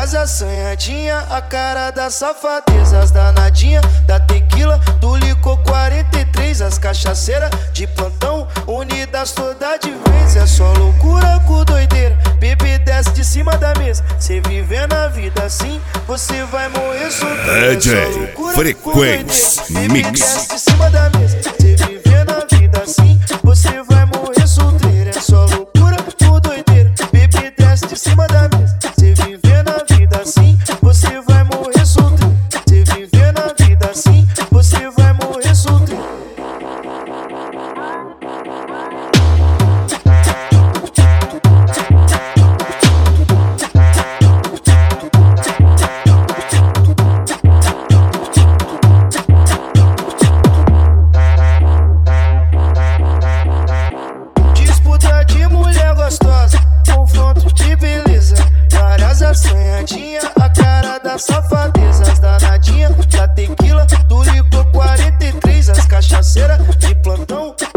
Várias assanhadinha, a cara das safadezas, as danadinha da tequila, do licor 43, as cachaceiras de plantão, unidas toda de vez. É só loucura com doideira, bebê desce de cima da mesa. Cê vivendo a vida assim, você vai morrer solteiro. DJ Frequência Mix. Desce de cima da mesa. Cê vivendo a vida assim, você vai morrer solteiro. É só loucura com doideira, bebê desce de cima da mesa. Cê vivendo a vida assim, você vai morrer solteiro. Cê vivendo a vida assim, você vai morrer solteiro. Disputa de mulher gostosa, confronto de beleza. Várias assanhadinha, a cara das safadezas, as danadinha da tequila, do licor 43, as cachaceiras de plantão,